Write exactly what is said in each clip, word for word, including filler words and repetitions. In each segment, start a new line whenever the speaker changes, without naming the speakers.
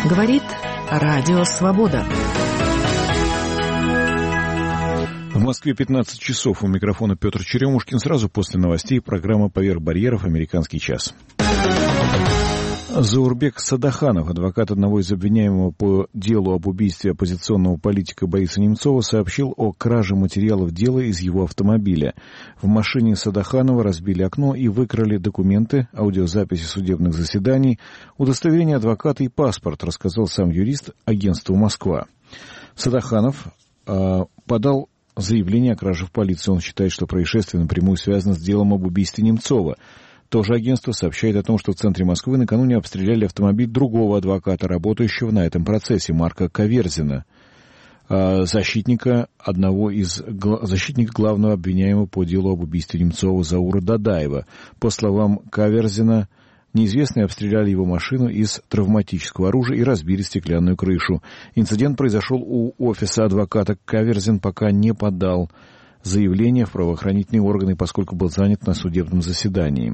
Говорит Радио Свобода.
В Москве пятнадцать часов. У микрофона Петр Черемушкин. Сразу после новостей программа «Поверх барьеров. Американский час». Заурбек Садаханов, адвокат одного из обвиняемого по делу об убийстве оппозиционного политика Бориса Немцова, сообщил о краже материалов дела из его автомобиля. В машине Садаханова разбили окно и выкрали документы, аудиозаписи судебных заседаний, удостоверение адвоката и паспорт, рассказал сам юрист агентству «Москва». Садаханов э, подал заявление о краже в полицию. Он считает, что происшествие напрямую связано с делом об убийстве Немцова. То же агентство сообщает о том, что в центре Москвы накануне обстреляли автомобиль другого адвоката, работающего на этом процессе, Марка Каверзина, защитника одного из защитника главного обвиняемого по делу об убийстве Немцова Заура Дадаева. По словам Каверзина, неизвестные обстреляли его машину из травматического оружия и разбили стеклянную крышу. Инцидент произошел у офиса адвоката. Каверзин пока не подал заявление в правоохранительные органы, поскольку был занят на судебном заседании.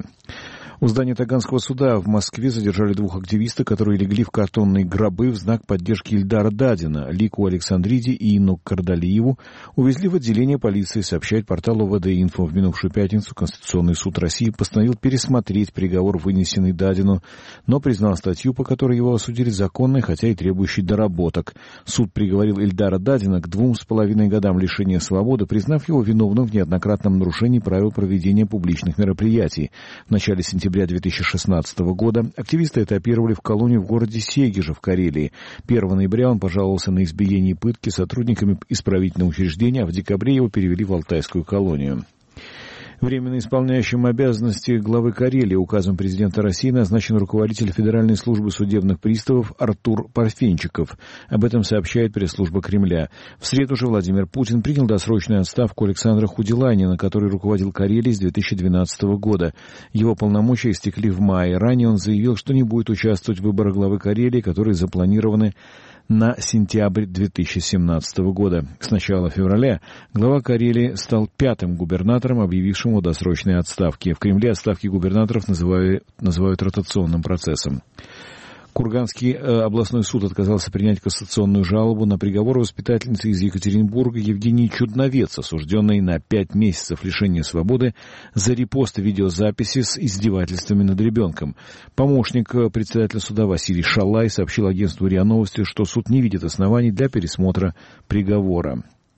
У здания Таганского суда в Москве задержали двух активистов, которые легли в картонные гробы в знак поддержки Ильдара Дадина. Лику Александриди и Инну Кардалиеву увезли в отделение полиции, сообщает портал о вэ дэ инфо. В минувшую пятницу Конституционный суд России постановил пересмотреть приговор, вынесенный Дадину, но признал статью, по которой его осудили, законной, хотя и требующей доработок. Суд приговорил Ильдара Дадина к двум с половиной годам лишения свободы, признав его виновным в неоднократном нарушении правил проведения публичных мероприятий. В начале сентября две тысячи шестнадцатого года активисты этапировали в колонию в городе Сегежа в Карелии. первого ноября он пожаловался на избиение и пытки сотрудниками исправительного учреждения, а в декабре его перевели в Алтайскую колонию. Временно исполняющим обязанности главы Карелии указом президента России назначен руководитель Федеральной службы судебных приставов Артур Парфенчиков. Об этом сообщает пресс-служба Кремля. В среду же Владимир Путин принял досрочную отставку Александра Худиланина, который руководил Карелией с две тысячи двенадцатого года. Его полномочия истекли в мае. Ранее он заявил, что не будет участвовать в выборах главы Карелии, которые запланированы на сентябрь две тысячи семнадцатого года. С начала февраля глава Карелии стал пятым губернатором, объявившим о досрочной отставке. В Кремле отставки губернаторов называют, называют ротационным процессом. Курганский э, областной суд отказался принять кассационную жалобу на приговор воспитательницы из Екатеринбурга Евгении Чудновец, осужденной на пять месяцев лишения свободы за репост видеозаписи с издевательствами над ребенком. Помощник председателя суда Василий Шалай сообщил агентству РИА Новости, что суд не видит оснований для пересмотра приговора.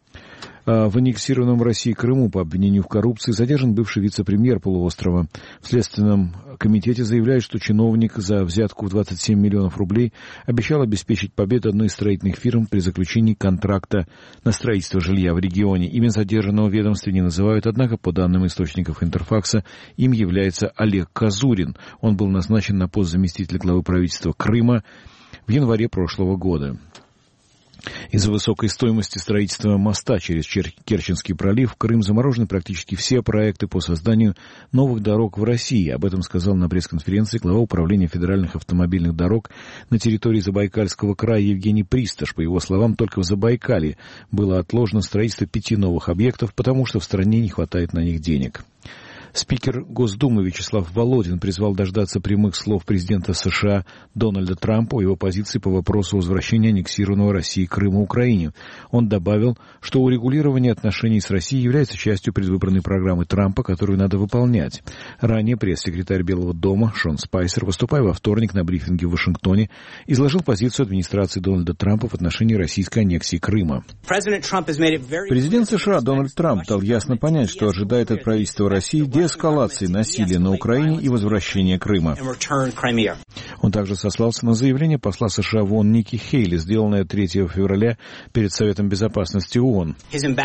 В аннексированном России Крыму по обвинению в коррупции задержан бывший вице-премьер полуострова. В Следственном комитете заявляют, что чиновник за взятку в двадцать семь миллионов рублей обещал обеспечить победу одной из строительных фирм при заключении контракта на строительство жилья в регионе. Имя задержанного в ведомстве не называют, однако, по данным источников Интерфакса, им является Олег Казурин. Он был назначен на пост заместителя главы правительства Крыма в январе прошлого года. Из-за высокой стоимости строительства моста через Керченский пролив в Крым заморожены практически все проекты по созданию новых дорог в России. Об этом сказал на пресс-конференции глава управления федеральных автомобильных дорог на территории Забайкальского края Евгений Присташ. По его словам, только в Забайкалье было отложено строительство пяти новых объектов, потому что в стране не хватает на них денег. Спикер Госдумы Вячеслав Володин призвал дождаться прямых слов президента США Дональда Трампа о его позиции по вопросу возвращения аннексированного Россией Крыма Украине. Он добавил, что урегулирование отношений с Россией является частью предвыборной программы Трампа, которую надо выполнять. Ранее пресс-секретарь Белого дома Шон Спайсер, выступая во вторник на брифинге в Вашингтоне, изложил позицию администрации Дональда Трампа в отношении российской аннексии Крыма.
Президент США Дональд Трамп дал ясно понять, что ожидает от правительства России деэскалации насилия на Украине и возвращения Крыма.
Он также сослался на заявление посла США в ООН Ники Хейли, сделанное третьего февраля перед Советом Безопасности ООН.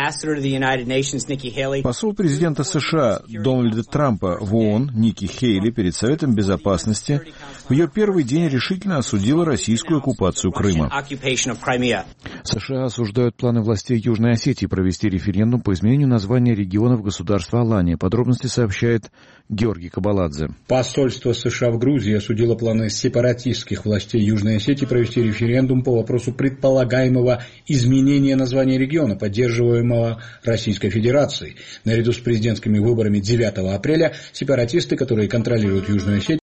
Посол президента США Дональда Трампа в ООН Ники Хейли перед Советом Безопасности в ее первый день решительно осудила российскую оккупацию Крыма.
США осуждают планы властей Южной Осетии провести референдум по изменению названия региона в государство Алания. Подробности сообщает Георгий Кабаладзе.
Посольство США в Грузии осудило планы сепаратистских властей Южной Осетии провести референдум по вопросу предполагаемого изменения названия региона, поддерживаемого Российской Федерацией. Наряду с президентскими выборами девятого апреля сепаратисты, которые контролируют Южную Осетию,